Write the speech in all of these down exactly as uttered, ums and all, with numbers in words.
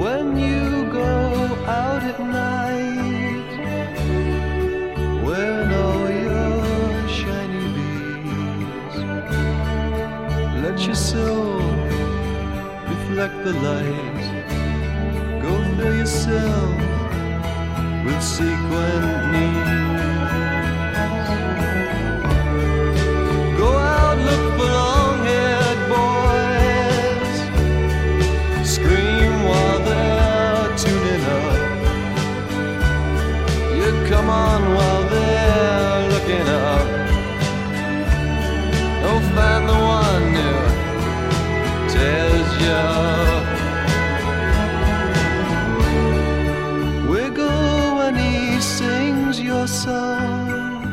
when you go out at night, wearing all your shiny beads. Let your soul reflect the light. Go fill yourself with sequin needs. Go out, look for long-haired boys, scream while they're tuning up. You come on while they're looking up. Oh, find the one who tells you. Sings your song,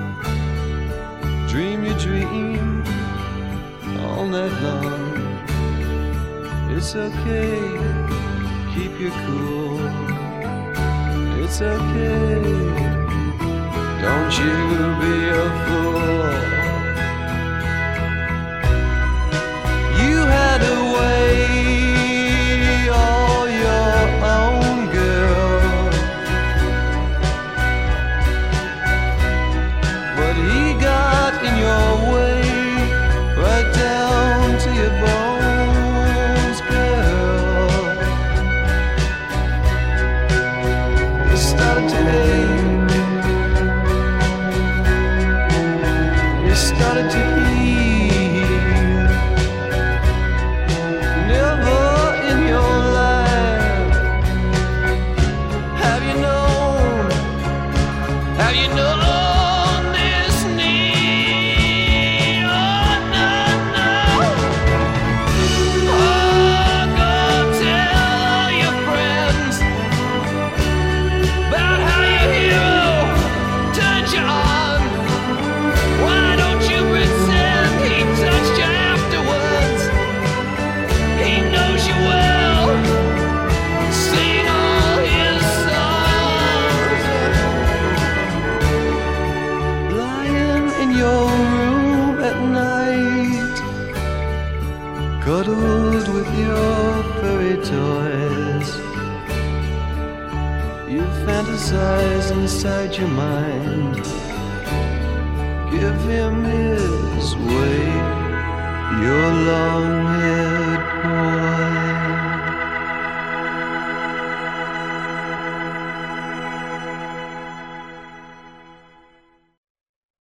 dream your dream all night long. It's okay, keep your cool. It's okay, don't you be a fool. You had a way all your own, girl. He got in your way, right down to your bones, girl. You started to hate, you started to heal. Never in your life have you known, have you known cuddled with your furry toys. You fantasize inside your mind. Give him his way, your long hair.